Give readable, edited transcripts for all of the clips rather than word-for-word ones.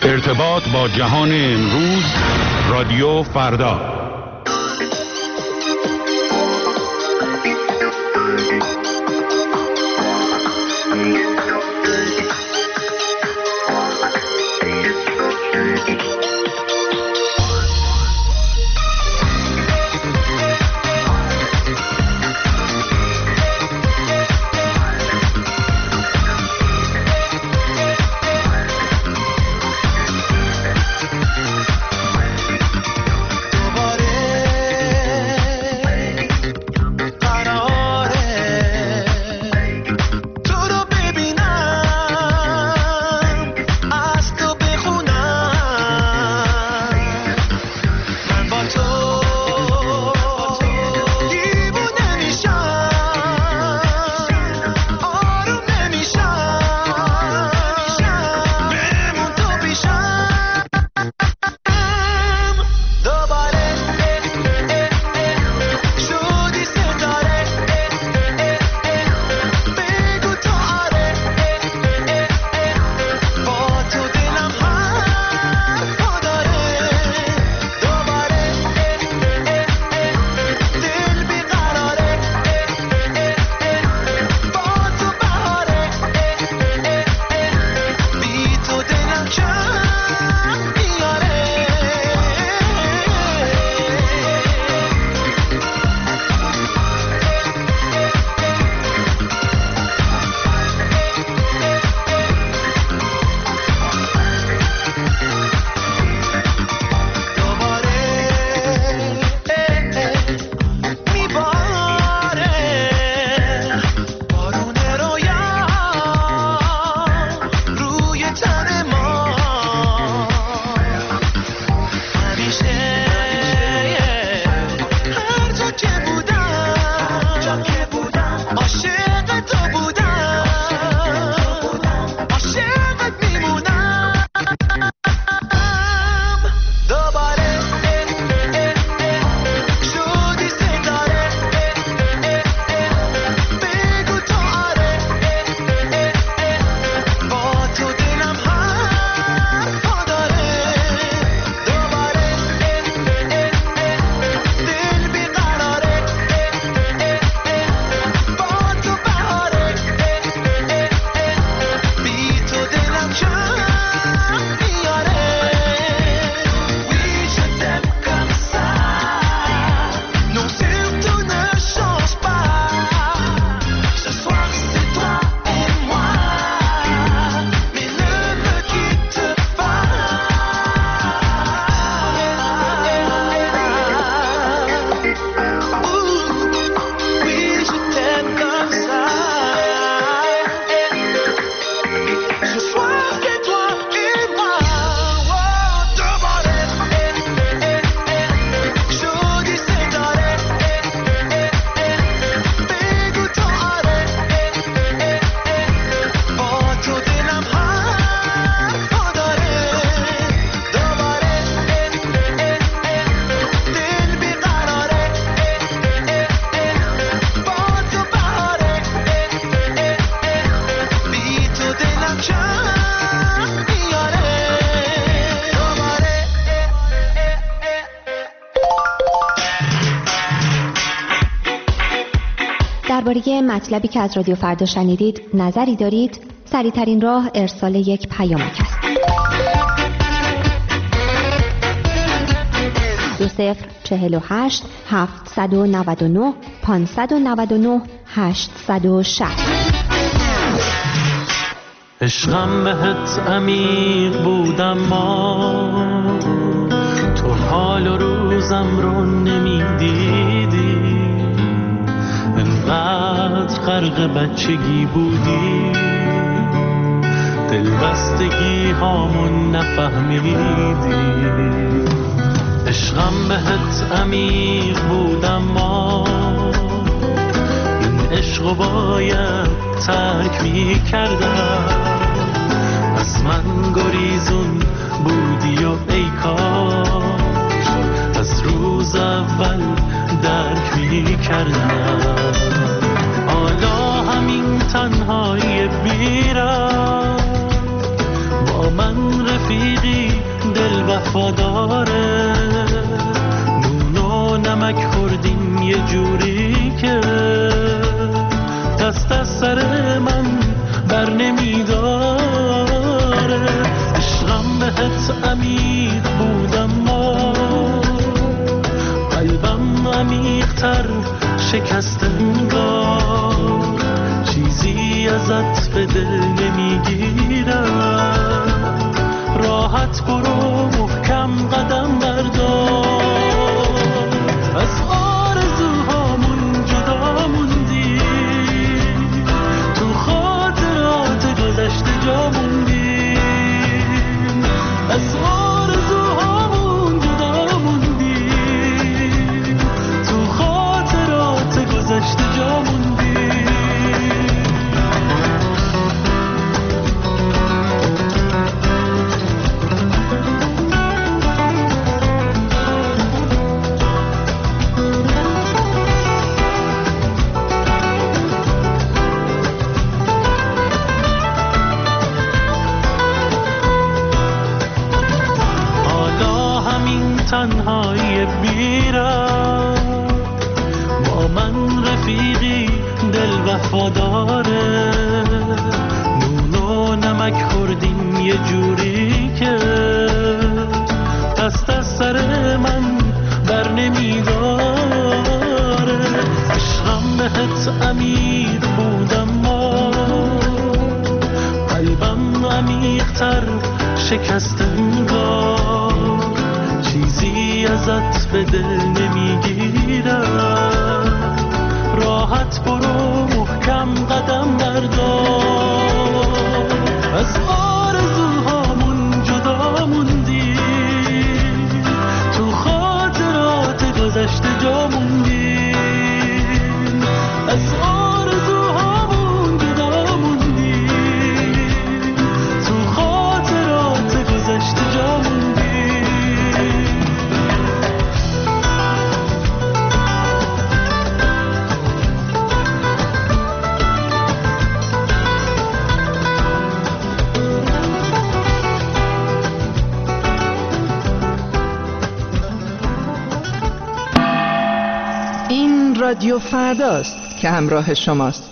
ارتباط با جهان امروز، رادیو فردا. درباره مطلبی که از رادیو فردا شنیدید نظری دارید؟ سریع‌ترین راه ارسال یک پیامک است. 2048 799 599 860. عشقم بهت عمیق بودم، ما تو حال و روزم رو نمیدیدی، انقدر غرق بچگی بودی، دلبستگی هامون نفهمیدی. عشقم بهت عمیق بودم، ما این عشقو باید ترک میکردم، از من گریزون بودی و ای کاش از روز اول درک میکردم. حالا همین تنهایی بیرم با من رفیقی دل وفاداره، نون و نمک خوردیم یه جوری که دست از سر من بر نمیداره. عشقم بهت عمیق بود اما قلبم عمیق‌تر شکست انگار، چیزی ازت به دل نمیگیرم، راحت برو محکم قدم بردار. از آرزوهامون جدا موندیم، تو خاطرات گذشته جا موندیم. از آرزوهامون جدا موندیم، تو خاطرات گذشته جا موندیم. تنهایی بیرم با من رفیقی دل وفاداره، نون و نمک خوردیم یه جوری که دست از سر من بر نمیداره. عشقم بهت عمیق بود اما قلبم عمیق‌تر شکست انگار، چیزی ازت به دل نمیگیرم، راحت برو محکم قدم بردار. از آرزوهامون جدا موندیم، تو خاطرات گذشته جا موندیم. از آرزوهامون جدا موندیم، تو خاطرات گذشته جا موندیم. رادیو فرداست که همراه شماست.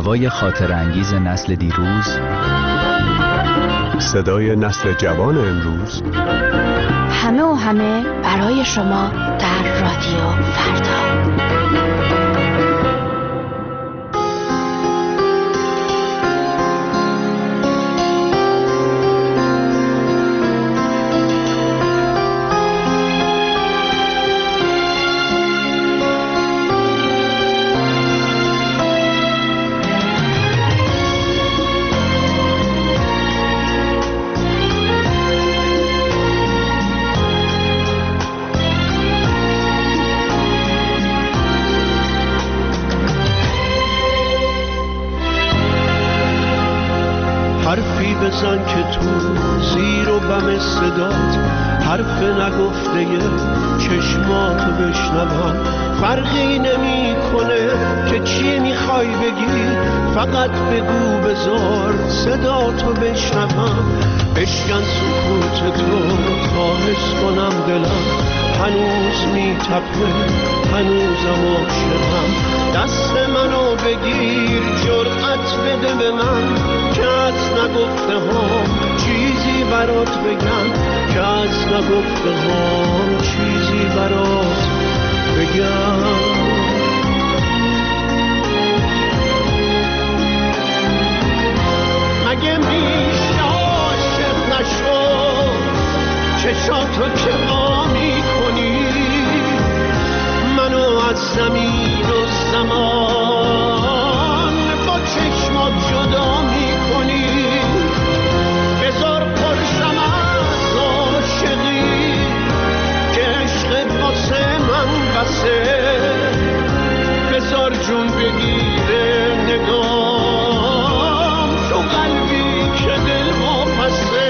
هوای خاطر انگیز نسل دیروز، صدای نسل جوان امروز، همه و همه برای شما در رادیو فردا. حرفی بزن که تو زیر و بم صدات، حرف نگفته چشماتو بشنوم. فرقی نمی کنه که چی میخوای بگی، فقط بگو بذار صداتو بشنوم. بشکن سکوت تو تا حس کنم دلم هنوز میتپه، هنوزم عاشقم. دست منو بگیر جرأت بده به من که از نگفته هم چیزی برات بگم، که از نگفته هم چیزی برات بگم. مگه میشه عاشق نشد چشاتو که وا میکنی، منو از زمین و زمان با چشمات جدا میکنی. بذار پرسم از عاشقی که عشقت واسه من بسه، بذار جون بگیره نگام تو قلبی که دل واپسه.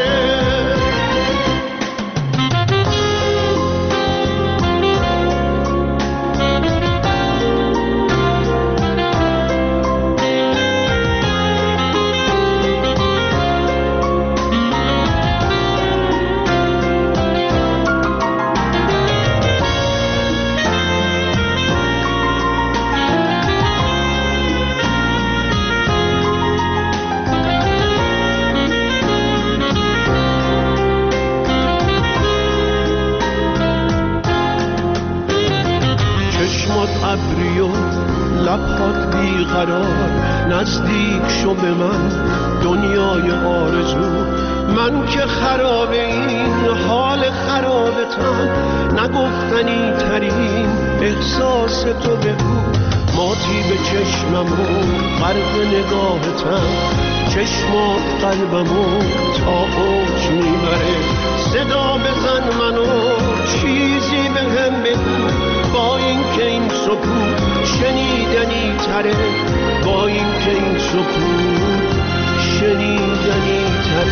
ابری و لبهات بیقرار، نزدیک شو به من دنیای آرزو. من که خراب این حال خرابتم، نگفتنی ترین احساس تو بگو. ماتی به چشمم و غرق نگاهتم، چشمات قلبمو تا اوج میبره. صدا بزن منو چیزی بهم بگو، با این که این سکوت شنیدنی تره، با این که این سکوت شنیدنی تره.